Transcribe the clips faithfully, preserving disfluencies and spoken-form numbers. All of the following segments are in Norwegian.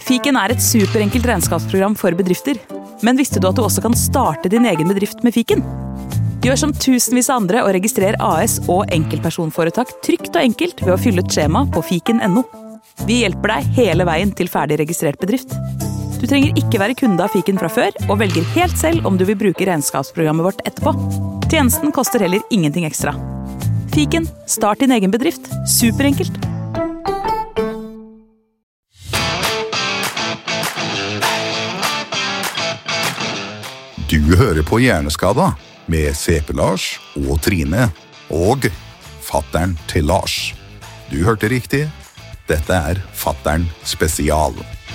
Fiken er et superenkelt regnskapsprogram for bedrifter. Men visste du at du også kan starte din egen bedrift med Fiken? Gjør som tusenvis av andre og registrer A S og enkeltpersonforetak trygt og enkelt ved å fylle et skjema på fiken punktum no. Vi hjelper deg hele veien til ferdig registrert bedrift. Du trenger ikke være kunde av Fiken fra før, og velger helt selv om du vil bruke regnskapsprogrammet vårt etterpå. Tjenesten koster heller ingenting ekstra. Fiken, start din egen bedrift. Superenkelt. Du hører på Hjerneskada med C P Lars og Trine og fatteren til Lars. Du hørte riktig. Dette er Fatteren spesial.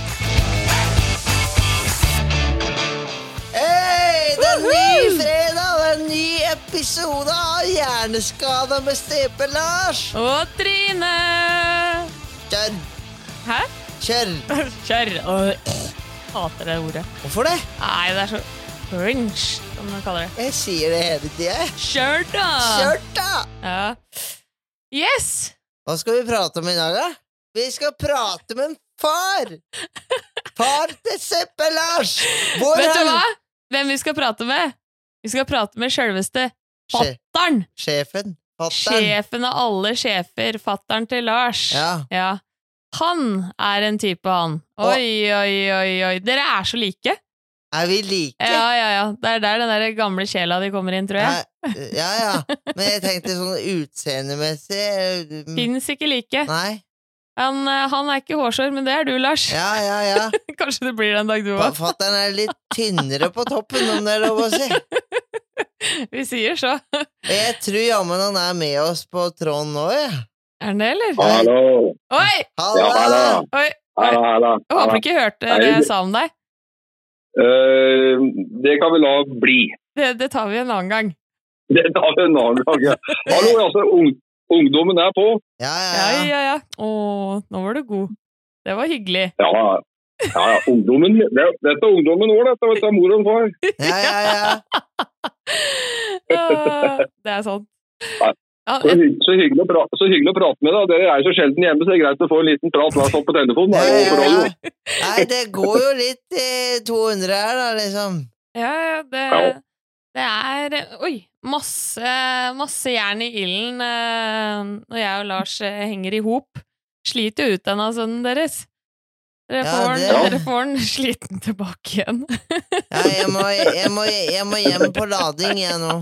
Hei, det er ny fredag, det er en ny episode av Hjerneskada med C P Lars. Og Trine! Kjør. Hæ? Kjør. Kjør. Åh, hater det ordet. Hvorfor det? Nei, det er så cringe, som man kaller det. Jeg sier det hele tiden. Kjør da! Kjør da! Ja. Yes! Hva skal vi prate om i dag, da? Vi skal prate med en far! Far til C P Lars! Hvor Vet er du han? hva? Hvem vi skal prate med? Vi skal prate med selveste Sje- fatteren. Sjefen. Fatteren. Sjefen av alle sjefer, fatteren til Lars. Ja. Ja. Han er en type, han. Oi, oi, oi, oi. Dere er så like. Er vi like? Ja, ja, ja. Det er der den der gamle sjela de kommer inn, tror jeg. Nei, ja, ja. Men jeg tenkte sånn utseendemessig mm, Finnes ikke like. Nei. Han, eh, han er ikke hårsår, men det er du, Lars. Ja, ja, ja. Kanskje det blir en dag du Fa- også. Fatteren er litt tynnere på toppen, om det er lov å si. Vi sier så. Jeg tror jammen han er med oss på tråden nå, ja. Er han det, eller? Hallo. Oi! Halla! Ja, halla. Oi! Oi. Halla, halla. Jeg håper du ikke hørte det jeg sa om deg. Eh, det kan vi la bli. Det, det tar vi en annen gang. Det tar vi en annen gang. Ja. Hallo, altså, ung, ungdommen er på. Ja, ja, Ja, ja. ja, ja. Åh, nå var du god. Det var hyggelig. Ja, ja, ja, ungdommen. Det, dette er ungdommen nå, dette vet du, mor og far. Ja, ja, ja. Ah, det er sånn. Nei. Ja, Så, et, hy så, hyggelig å pra så hyggelig å prate med deg. Dere er så sjelden hjemme, så det er greit å få en liten prat hver sånn på telefonen. Ja, Da, og på ja, radio. ja. Nei, det går jo litt eh, to hundre her, da, liksom. ja, ja, det, Ja. det er Oi, masse, masse jern i ilden eh, når jeg og Lars eh, henger i hop. Sliter jo ut den av sønnen deres. Dere Ja, får, det- den, dere får den sliten tilbake igjen. Ja, jeg må, jeg, må, jeg må hjem på lading, jeg nå.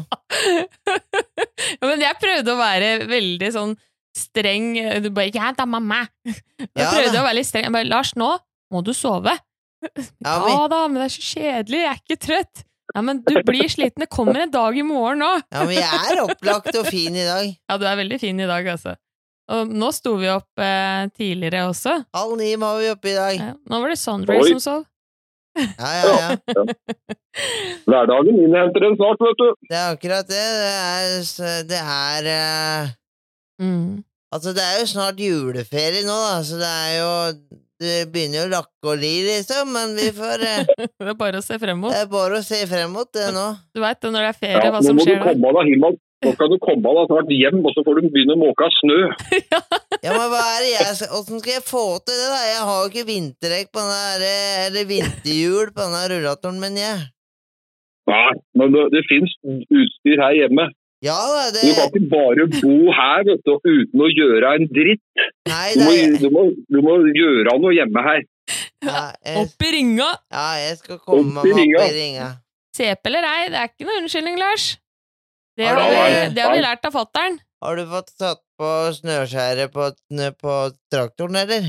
Ja, men jeg prøvde å være veldig sånn streng. Du bare, ja da, mamma. Jeg Ja, prøvde da. å være litt streng. Jeg bare, Lars, nå må du sove. Ja, Ja vi, da, men det er så kjedelig, jeg er ikke trøtt. Ja, men du blir sliten, det kommer en dag i morgen nå. ja, vi er opplagt og fin i dag. Ja, du er veldig fin i dag, altså. Og nå sto vi opp eh, tidligere også. Halv ni må vi opp i dag. Ja, nå var det Sondre Oi. som sov. Ja, ja, ja. Hverdagen innhenter en snart, vet du. Det er akkurat det. Det er, s- det er eh, Mm. Altså, det er jo snart juleferie nå, da, så det er jo Det begynner jo å lakke og li, liksom, men vi får eh, Det er bare å se frem mot. Det er bare å se frem mot det nå. Du vet det når det er ferie, Ja, hva nå som må du skjer der. komme deg hjem. Nå skal du komme deg snart hjem, og så får du begynne å måke av snø. Ja, men hva er det jeg skal Åssen skal jeg få til det, da? Jeg har jo ikke vinterdekk på den der eh, Eller vinterhjul på den der rullatoren min, jeg. Nei, men det, det finnes utstyr her hjemme. Ja da, det Du kan ikke bare bo her, vet du, uten å gjøre en dritt. Nei, Du det må, er du må, du må gjøre noe hjemme her. ja, jeg, Opp i ringa! ja, jeg skal komme Opp i meg opp ringa. i ringa. C P eller ei, det er ikke noe unnskyldning, Lars. Det Har har, du- vi, det har vi lært av fatteren. Har du fått tatt på snøskjæret på, på traktoren, eller?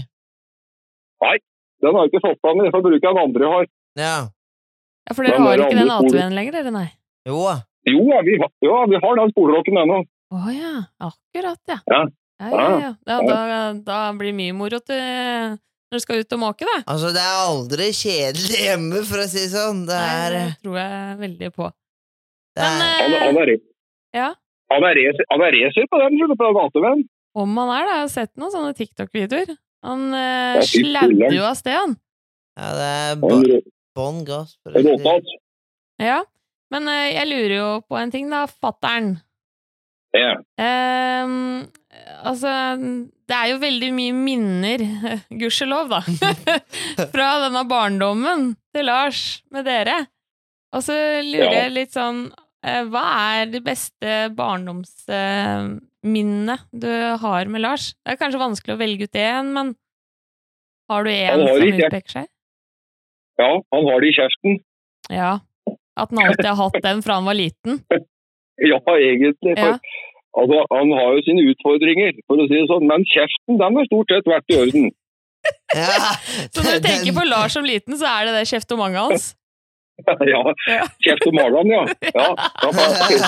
Den har jeg ikke fått av meg, for å bruke en andre jeg har. Ja. Ja, for dere Den har der ikke den andre spolen. A T V-en lenger, dere, nei? Jo da. Jo, ja, vi, har- ja, vi har den spolerokken ennå. Å ja, akkurat, ja. Ja. Ja, ja, ja. ja da, da blir mye moro til når du skal ut og måke, da. Altså, det er aldri kjedelig hjemme, for å si det sånn. Det er, Nei, det tror jeg veldig på. det Men er Han, eh, han er, ja, han er racer han er racer på den, skjønner du, på den A T V-en. om han er det, jeg har sett noen sånne TikTok-videoer. Han eh, Ja, fy sladder filler'n. jo av sted, han. ja, det er Han bo- rå- bånn gass. for å si det. råtatt. Ja, men eh, jeg lurer jo på en ting da, fatteren. Ja. Ehm, altså, det er jo veldig mye minner, gudskjelov da, fra denne barndommen til Lars med dere. Og så lurer jeg litt sånn, hva er det beste barndomsminnet du har med Lars? Det er kanskje vanskelig å velge ut en, men har du en som utpeker seg? Ja, han har det i kjeften. Ja, at han alltid har hatt den fra han var liten. Ja, egentlig. For, ja. Altså, han har jo sine utfordringer, for å si det sånn, men kjeften, den har stort sett vært i orden. Ja, så når du tenker på Lars som liten, så er det det kjeftomanget hans? Ja, kjeftomagen, ja. Ja, ja faktisk.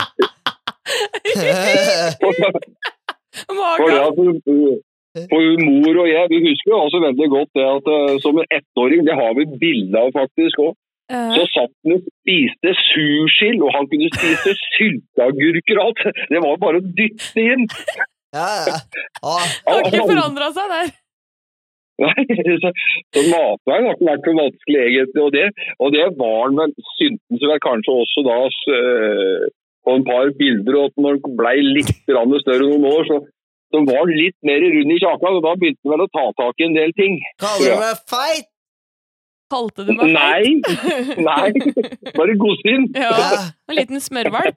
Magen. For mor og jeg, vi husker jo også veldig godt det at uh, som en ettåring, det har vi bilder av faktisk også, uh. så satt han og spiste sursild, og han kunne spise sylteagurker og alt. Det var bare å dytte inn. Ja, ja. Ah. Det har ikke forandret seg der. Nei, så, så matveien har ikke vært så vanskelig egentlig, og det, og det var han vel, syntes vel kanskje også da uh, på en par bilder, og når han ble litt større noen år, så så var han litt mer rund i kjaka, og da begynte han vel å ta tak i en del ting. Kaller du meg feit? Kalte du meg feit? Nei, nei, bare godsinn. Ja, en liten smørvalp.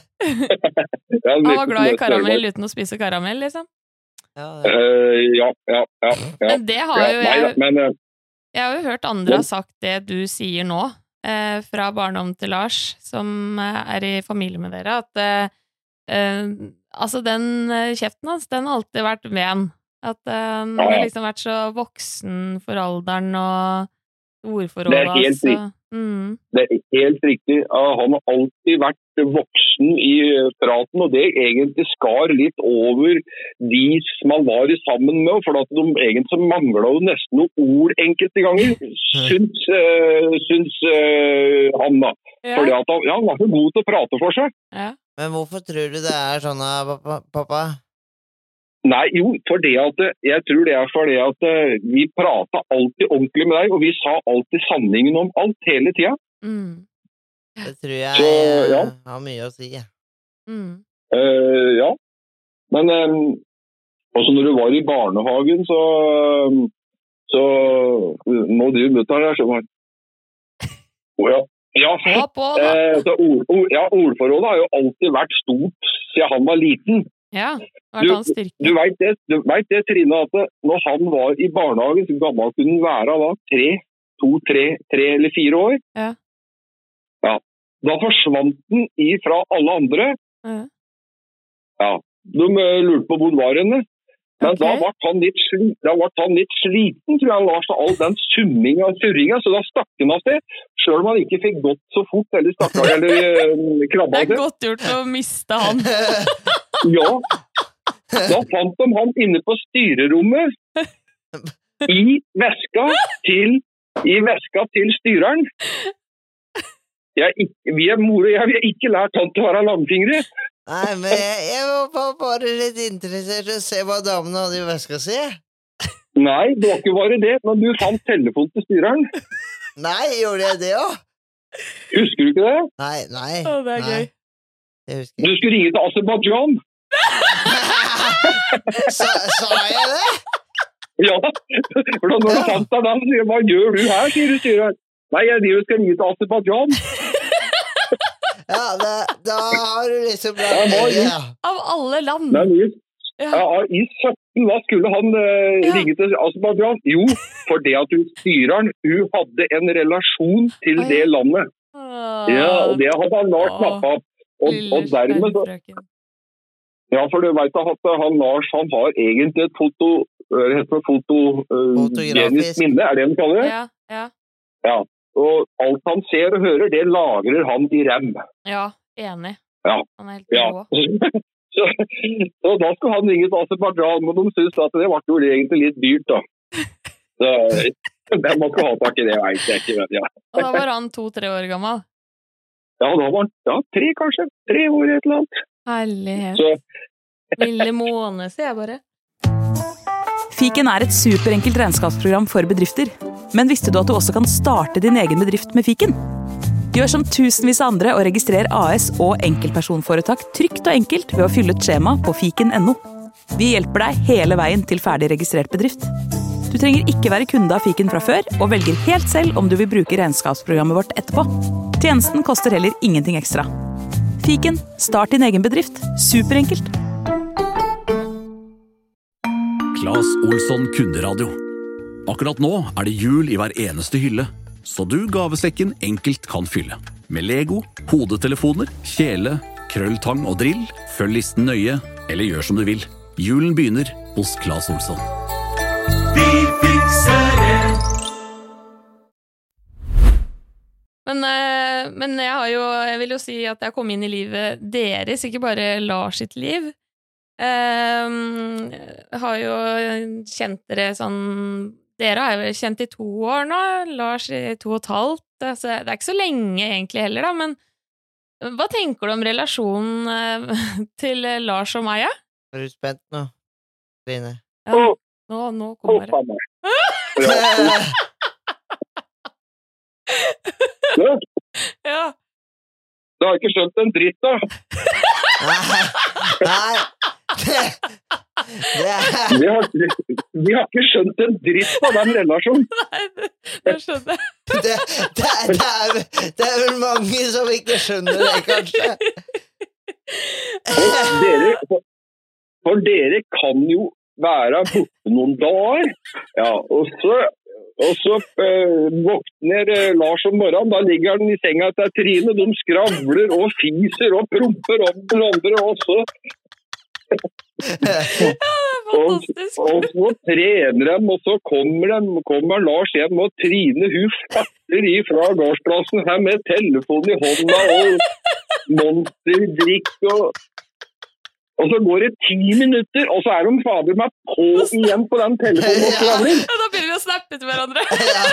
Han var glad i karamell uten å spise karamell, liksom. Ja, ja, uh, ja, ja, ja. Men det har jo jeg... Nei, men, uh, jeg har jo hørt andre ha sagt det du sier nå, eh, fra barndom til Lars, som er i familie med dere, at... Eh, Uh, altså den uh, kjeften hans, den har alltid vært ven. At uh, han har liksom vært så voksen for alderen og ordforrådet. Det er helt altså. riktig. Mm. Det er helt riktig. Uh, han har alltid vært voksen i praten, og det egentlig skar litt over de som han var sammen med, for at de egentlig manglet jo nesten noen ord enkelte ganger, syns, uh, syns uh, han da. Ja. Fordi at han, ja, han var så god til å prate for seg. Ja. Men hvorfor tror du det er sånn, pappa? pappa? Nei, jo, for det at, jeg tror det er for det at vi pratet alltid ordentlig med deg, og vi sa alltid sanningen om alt hele tiden. Mm. Det tror jeg så, ja. har mye å si, ja. Mm. Uh, ja, men um, også når du var i barnehagen, så, så nå driver mutteren der, så var oh, ja. Ja, på, eh, så ord, ord, ja, ordforholdet har jo alltid vært stort siden han var liten. Ja, vært hans styrke. Du, du vet det, du vet det, Trine, at når han var i barnehagen, så gammel kunne han være da, tre, to, tre, tre eller fire år. Ja. Ja. Da forsvant den ifra alle andre. Ja. Ja, de lurte på hvor var henne. Men okay. da ble han litt, da ble han litt sliten, tror jeg han Lars, all den summingen og surringen, så da stakk han av sted, selv om han ikke fikk gått så fort, eller stakk eller uh, krabba seg. Det er godt gjort å miste han. Ja, da fant de han inne på styrerommet, i veska til, i veska til styreren. Jeg, vi er mor og jeg, vi har ikke lært han til å være langfingre. Nei, men jeg, jeg var bare litt interessert i å se hva damene hadde i veska si. Nei, det var ikke bare det, men du fant telefon til styreren. Nei, gjorde jeg det også? Husker du ikke det? Nei, nei. Å, det er nei. gøy. Jeg husker. Du skulle ringe til Aserbaidsjan. sa, sa jeg det? Ja, for da når du fant deg da, så sier jeg, hva gjør du her, sier du styreren. Nei, jeg skal ringe til Aserbaidsjan. Ja, da, da har du liksom bra ja, ja. Av alle land. Nei, i, ja. Ja, I sytten, hva skulle han uh, ja. ringe til Aserbaidsjan? Jo, for det at hun styreren, hun hadde en relasjon til ah, ja. det landet. Ah, ja, og det hadde han Lars snappet opp. Og, og dermed så... Ja, for du vet at han Lars, han har egentlig et foto, det heter foto, uh, genisk minne, er det han kaller det? Ja, ja. Ja. Og alt han ser og hører, det lagrer han i rem. Ja, enig. Ja. Han er helt ja. så, så da skulle han ringe til Aserbaidsjan, men de synes at det var jo egentlig litt dyrt da. Så det må ikke ha tak i det, jeg vet ikke. Vet, ja. Og da var han to-tre år gammel? Ja, da var han ja, tre kanskje. Tre år et eller annet. Herlighet. Så. Lille måne, sier jeg bare. Fiken er et superenkelt regnskapsprogram for bedrifter. Men visste du at du også kan starte din egen bedrift med Fiken? Gjør som tusenvis av andre og registrer A S og enkeltpersonforetak trygt og enkelt ved å fylle ut skjema på fiken punktum no. Vi hjelper deg hele veien til ferdig registrert bedrift. Du trenger ikke være kunde av Fiken fra før, og velger helt selv om du vil bruke regnskapsprogrammet vårt etterpå. Tjenesten koster heller ingenting ekstra. Fiken, start din egen bedrift. Superenkelt. Claes Olsson Kunderadio. Akkurat nå er det jul i hver eneste hylle, så du gavesekken enkelt kan fylle. Med Lego, hodetelefoner, kjele, krølltang og drill, følg listen nøye, eller gjør som du vil. Julen begynner hos Claes Olsson. Vi fikser det. Men, eh, men jeg har jo, jeg vil jo si at jeg kom inn i livet deres, ikke bare Lars sitt liv. Eh, jeg har jo kjent dere sånn, dere har jo kjent i to år nå, Lars i to og et halvt, så det er ikke så lenge egentlig heller da, men hva tenker du om relasjonen eh, til Lars og meg, ja? Er du spent nå, Trine? Ja, nå, nå kommer det. Ja. Du har ikke skjønt en dritt da. Nei, nei, det, det er... Vi har, vi har ikke skjønt en dritt av den relasjonen. Nei, det, det skjønner jeg. Det, det, er, det, er, det er vel mange som ikke skjønner det, kanskje. Og dere, for, for dere kan jo være borte noen dager, ja, og så, og så øh, våkner øh, Lars om morgenen, da ligger han i senga til Trine, de skravler og fiser og promper og blonder, og så Ja, det er fantastisk. Og, og så trener de, og så kommer, de, kommer Lars hjem, og Trine, hun fatter ifra gårdsplassen her med telefonen i hånda, og monsterdrikk, og, og så går det ti minutter, og så er de fader meg på igjen på den telefonen og skravler. Ja, da begynner vi å snappe til hverandre. Ja.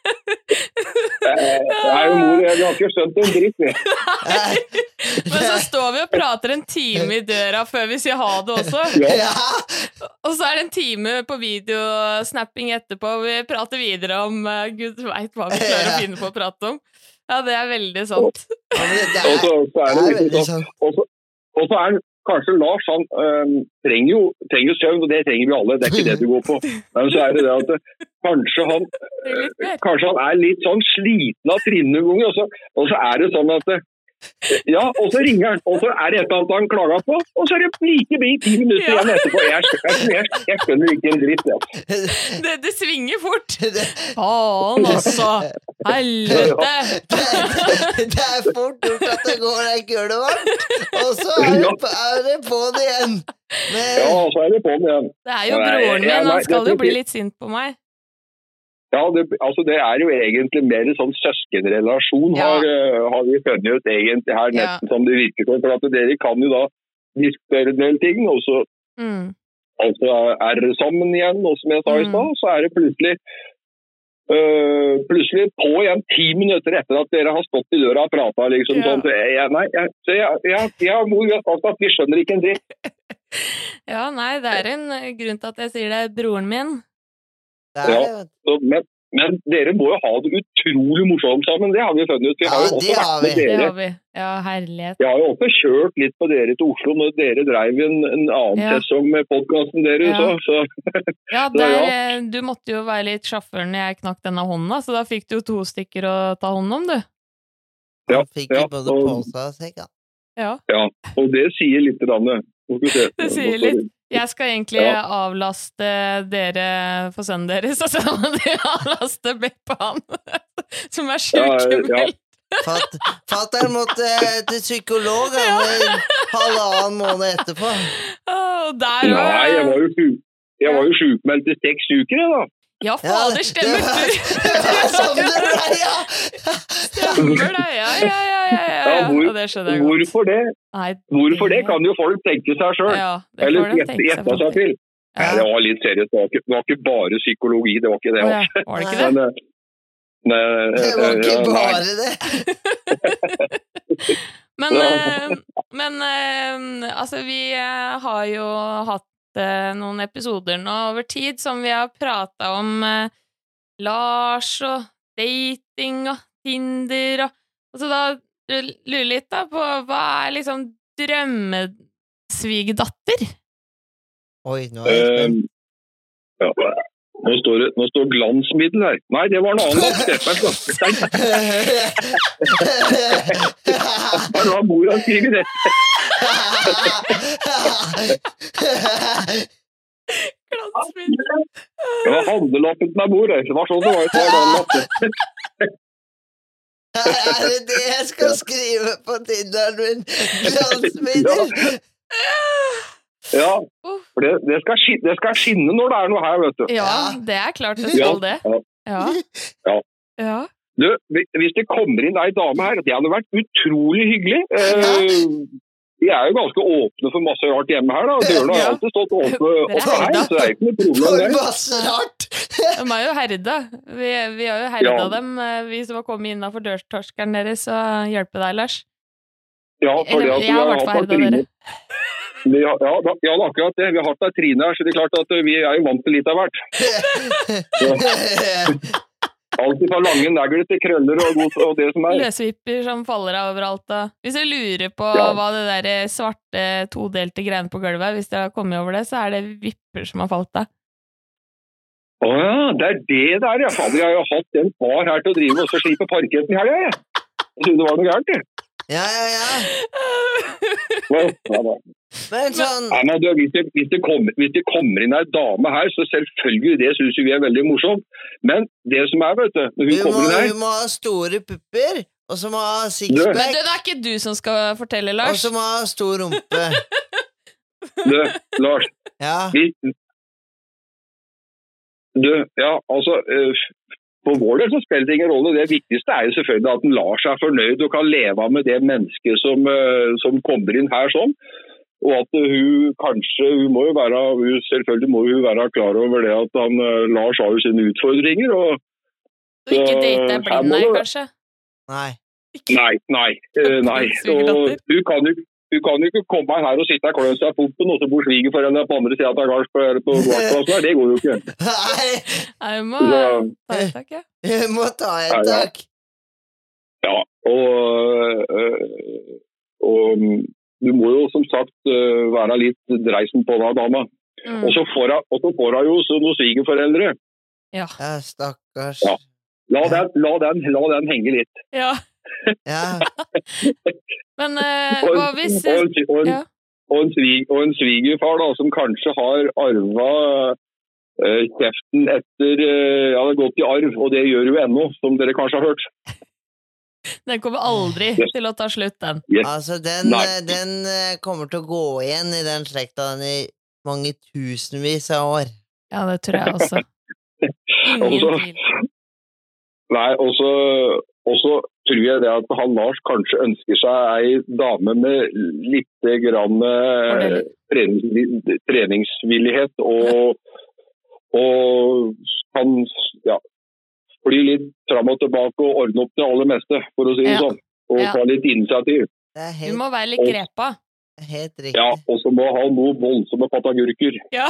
Nei, mor, jeg har ikke skjønt en dritt, jeg. Men så står vi og prater en time i døra før vi sier ha det også. Ja. Og så er det en time på videosnapping etterpå, og vi prater videre om uh, Gud vet hva vi klarer å finne på å prate om. Ja, det er veldig sant. Ja, men det, det Og er, så, så er det det er liksom veldig sånn, sant. og så, og så er kanskje Lars, han øhm, trenger jo trenger jo søvn, og det trenger vi alle, det er ikke det du går på. Men så er det det at det, kanskje, han, Det er litt mer. kanskje han er litt sånn sliten av Trine noen ganger, og så, og så er det sånn at det, ja, og så ringer han, og så er det et eller annet han klager på, og så er det like mye ti minutter Ja. igjen etterpå. Jeg, jeg, jeg, jeg skjønner ikke en dritt, ja. Det, det svinger fort. Det, Faen, altså. Helvete. det, det er fort gjort at det går ei køle varmt, og så er det, er det på det igjen. Men, Ja, så er det på med igjen. Det er jo Nei, broren jeg- min, nei, han skal jeg jo tror bli ikke- litt sint på meg. Ja, det, altså det er jo egentlig mer en sånn søskenrelasjon, Ja. har, uh, har vi funnet ut egentlig her, Ja. nesten som det virker på, for at dere kan jo da diskutere en del ting, og så Mm. altså er det sammen igjen, og som jeg sa i Mm. stad, så er det plutselig uh, plutselig på igjen ti minutter etter at dere har stått i døra og pratet, liksom Ja. sånn, så jeg, nei, jeg, så jeg, jeg, jeg, mor, vi har sagt at vi skjønner ikke en dritt. Ja, nei, det er en eh, grunn til at jeg sier det er broren min. det er Ja. det, vet du. Så, men, men dere må jo ha det utrolig morsomt sammen, det har vi funnet ut. Vi har Ja, jo også det har vært med vi. Det dere. har vi. Ja, herlighet. Jeg har jo også kjørt litt på dere til Oslo når dere drev en, en annen Ja. sesong med podcasten dere, Ja. så, så Ja, Så der, ja. eh, du måtte jo være litt sjåfør når jeg knakk denne hånda, så da fikk du jo to stykker å ta hånd om, du. ja, Han fikk jo ja, både og- pose og sekk, ja. Ja, ja, og det sier litt grann. Nå skal vi se. det sier litt. Jeg skal egentlig Ja. avlaste dere for sønnen deres, og så må de avlaste Beppan, som er Ja, ja. sykemeldt. Fatt, fatteren måtte til psykolog han, en halvannen måned etterpå. Og der Nei, jeg var òg. jo sjuk. Jeg var jo sjukmeldt i seks uker, jeg, da. Ja, fader, stemmer det var, du! det var sånn det ble, ja! Stemmer det, ja, ja, ja, ja, ja, Ja, ja. hvor- Og det skjønner jeg godt. Hvorfor det? Nei, Hvorfor det kan jo folk tenke seg sjøl. Ja, det Eller får de gjette tenke seg gjette fram seg til. Nei, Ja. det var litt seriøst. Det var ikke, det var ikke bare psykologi, det var ikke det. Å ja, altså. var det ikke det? Men, eh, nei, Det var ikke ja, nei. bare det. Men, Ja. eh, men eh, altså, vi eh, har jo hatt eh, noen episoder nå over tid som vi har pratet om eh, Lars og dating og Tinder og, og så da lurer jeg litt da på hva er liksom drømmesvigdatter? Oi, nå er jeg spent. Um, ja, nå står det, nå står glansmiddel her. Nei, det var en annen lapp. Det var glansmiddel. Nå har mora skrivet det. Glansmiddel. Det var handelappen til meg, mor. Det var sånn det var. Det var en lapp. Er det det jeg skal skrive på Tinderen min? Glansmiddel? Ja, for det, det, skal skinne, det skal skinne når det er noe her, vet du. Ja, det er klart det skal det. Ja. Ja. Ja. Du, hvis det kommer inn ei dame her, det hadde vært utrolig hyggelig. Eh, vi er jo ganske åpne for masse rart hjemme her, da. Dørene har alltid stått åpne, åpne her, så det er ikke noe problem For der. masse rart! De er jo herda. Vi, vi har jo herda Ja. dem, vi som har kommet innenfor dørtorskeren deres, og hjelpe deg, Lars. Ja, for det Eller, at vi jeg har har vært for hatt herda ei dere. Trine. Vi har, ja, da, ja, det er akkurat det. Vi har hatt ei Trine her, så det er klart at vi er jo vant til litt av hvert. Alt fra lange negler til krøller og, god, og det som er. Løsvipper som faller av overalt. Og hvis du lurer på Ja. hva det der svarte todelte greiene på gulvet, hvis dere har kommet over det, så er det vipper som har falt av. Åja, det er det der, ja. Fader, jeg har jo hatt en far her til å drive og så slipe parketten her, ja. Jeg trodde det var noe gærent, jeg. Ja, ja, ja. Ja, ja, ja. Men sånn... Ja, men du, hvis, det, hvis, det kommer, hvis det kommer inn ei dame her, så selvfølgelig, det synes vi er veldig morsomt. Men det som er, vet du, når hun Du må, kommer inn her... du må ha store pupper, og så må ha Men sixpack, du, det er ikke du som skal fortelle, og Lars. så må ha stor rumpe. Du, Lars, Ja. vi... Du, ja, altså... Uh, på vår del så spiller det ingen rolle. Det viktigste er jo selvfølgelig at den lar seg fornøyd og kan leve med det mennesket som, uh, som kommer inn her sånn. Og at hun kanskje, hun må jo være, hun, selvfølgelig må hun være klar over det at han, uh, Lars har jo sine utfordringer. Og, Du ikke date deg her blind må her, det- kanskje? Nei. Nei, nei, uh, nei. Og hun kan jo hun kan jo ikke komme her og sitte og klø seg i pumpen, og så bor svigerforeldrene på andre siden av gards på, på gårdsplassen her. Det går jo ikke. Nei, Jeg må Så, ta et tak, ja. jeg må ta Ja, en ja. takk. ja, og, øh, og du må jo som sagt øh, være litt dreisen på deg, dama. Mm. Og så får hun, og så får hun jo så noen svigerforeldre. Ja. Ja, stakkars. Ja. La den, la, den, la den henge litt. ja. Ja. Men eh, Og hva en, hvis og en, og en, ja. og en, svig, og en svigerfar da, som kanskje har arvet øh, kjeften etter, øh, ja, det har gått i arv, og det gjør jo ennå, som dere kanskje har hørt. Den kommer aldri Yes. til å ta slutt, den. Yes. Altså, den, Nei. eh, den eh, kommer til å gå igjen i den slekta den i mange tusenvis av år. Ja, det tror jeg også. Og Ingen så- tvil. Nei, og så, og så tror jeg det at han Lars kanskje ønsker seg ei dame med litt grann eh, Fordeler. trenings, treningsvillighet og, og kan ja, fly litt fram og tilbake og ordne opp det aller meste, for å si det Ja. sånn. Og Ja. ta litt initiativ. Det er Du helt, må være litt grepa. helt riktig. Ja, og så må ha noe voldsomme patagurker. Ja.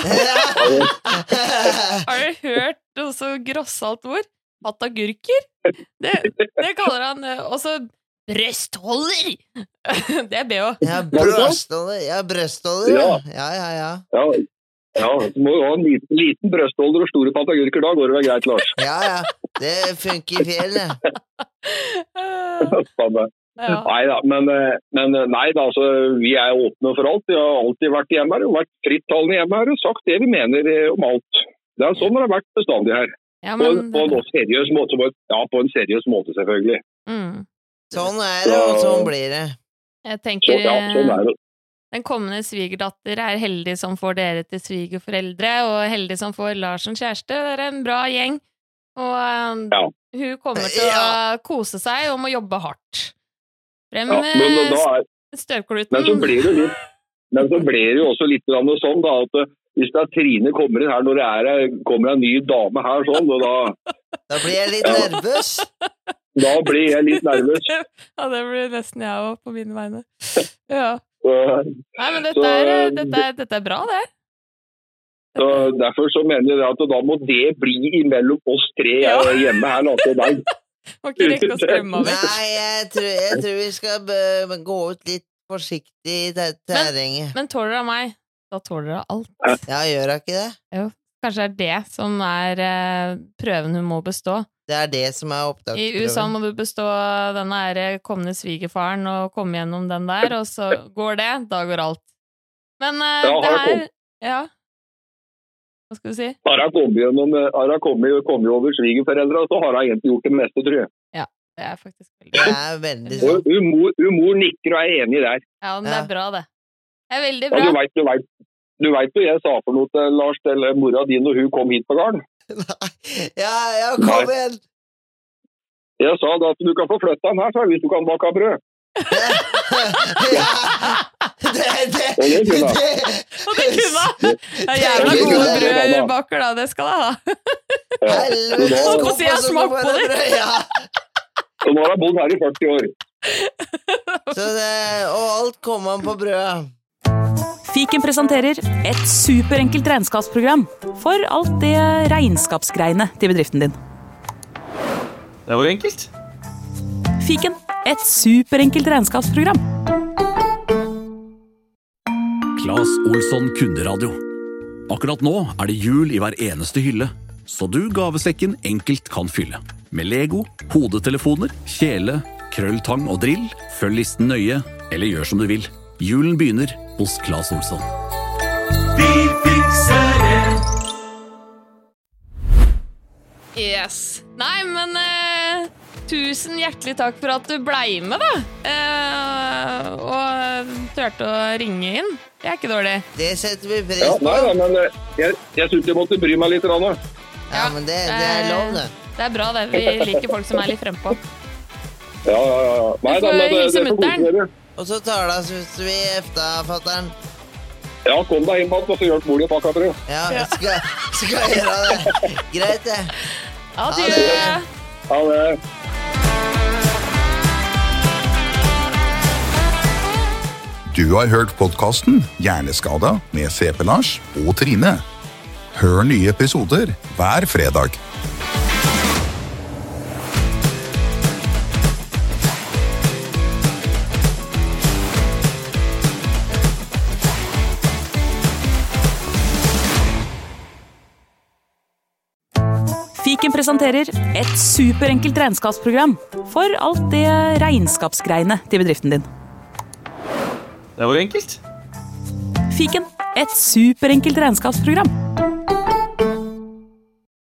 Har du hørt noe så grossalt ord? Patagurker? Det, det kaller han eh, også brøstholder! Det er B O. Ja, brøstholder. Ja, brøstholder. Ja, Ja. ja, ja. Ja, ja, du må jo ha en liten, liten brøstholder og store patagurker, da går det vel greit, Lars. Ja, ja. Det funker i fjellet. Samme. Ja. Nei da, men, eh, men eh, nei da, altså, vi er åpne for alt. Vi har alltid vært hjemme her, og vært frittalende hjemme her, og sagt det vi mener eh, om alt. Det er sånn det har vært bestandig her. Ja, På, men, på en seriøs måte, på et- ja, på en seriøs måte selvfølgelig. mm. Sånn er det, og sånn blir det. Jeg Så, tenker ja, sånn er det. den kommende svigerdatter er heldig som får dere til svigerforeldre, og heldig som får Lars som kjæreste. Det er en bra gjeng. Og eh, Ja. hun kommer til å Ja. kose seg og må jobbe hardt. Frem Ja, men, med da er, støvkluten. men så blir det litt, men så blir det jo også litt grann sånn da, at eh, hvis det er Trine kommer inn her, når det er, eh, kommer en ny dame her sånn, og da, Da blir jeg litt Ja. nervøs. da blir jeg litt nervøs. Ja, det blir nesten jeg òg, på mine vegne. Ja. Så, Nei, men dette Så, er, eh, dette er, dette er bra, det. så derfor så mener jeg at da må det bli imellom oss tre Ja. eh, hjemme her, da, til deg. Må ikke rekke å skremme av. Nei, jeg tror, jeg tror vi skal b- gå ut litt forsiktig i det terrenget. Men tåler av meg, Da tåler du alt. Ja, gjør hun ikke det? Jo, kanskje det er det som er eh, prøven hun må bestå. Det er det som er opptaksprøven. I U S A må du bestå denne her kommende svigerfaren og komme gjennom den der, og så går det, da går alt. Men eh, Ja, det har her... jeg Ja. Hva skal du si? Har hun kommet, gjennom, har hun kommet, kommet over svigerforeldre, så har hun egentlig gjort det meste, tror jeg. Ja, det er faktisk veldig Det bra. er veldig Og sant. hun mor, hun mor nikker og er enig der. Ja, men det Ja. er bra, det. Det er veldig Ja, bra. du vet, du vet, du vet jo jeg sa for noe til Lars, til mora di når hun kom hit på gården. Ja, ja, kom Nei. igjen! Jeg sa da at du kan få flytte den her, så hvis du kan bake brød. Ja, det, det, Og det kunne jeg. det, Og det kunne jeg! Det er jævla Det gode kunne jeg. brødbaker, da. Det skal jeg ha. Ja. Helvete, Så Få si jeg så smak kommer på det det. brød, ja. Og nå har jeg bodd her i førti år. Så det, og alt kommer an på brødet. Fiken presenterer et superenkelt regnskapsprogram for alt det regnskapsgreiene til bedriften din. Det var enkelt. Fiken, et superenkelt regnskapsprogram. Claes Olsson Kunderadio. Akkurat nå er det jul i hver eneste hylle, så du gavesekken enkelt kan fylle. Med Lego, hodetelefoner, kjele, krølltang og drill. Følg listen nøye, eller gjør som du vil. Julen begynner hos Claes Olsson. Vi fikser det. Yes. Nei, men eh, tusen hjertelig takk for at du blei med, da. Eh, og tørte å ringe inn. Det er ikke dårlig. Det setter vi pris Ja, på. nei, nei, men eh, jeg, jeg synes jeg måtte bry meg litt. Rann. Ja, men det, det er lov, det. Det er bra, det. Vi liker folk som er litt frempå. Ja, ja, ja. Nei, Du får da, men det, hilse det får mutteren. kose dere. Og så talas vi efter, fatteren. Ja, kom deg inn på og så gjør bordet og pakka brød. Ja, jeg skal, skal gjøre det. Greit, det. Adjø! Ha det. Ha det. Du har hørt podcasten Hjerneskada med C P Lars og Trine. Hør nye episoder hver fredag. Fiken presenterer et superenkelt regnskapsprogram for alt det regnskapsgreiene til bedriften din. Det var enkelt. Fiken, et superenkelt regnskapsprogram.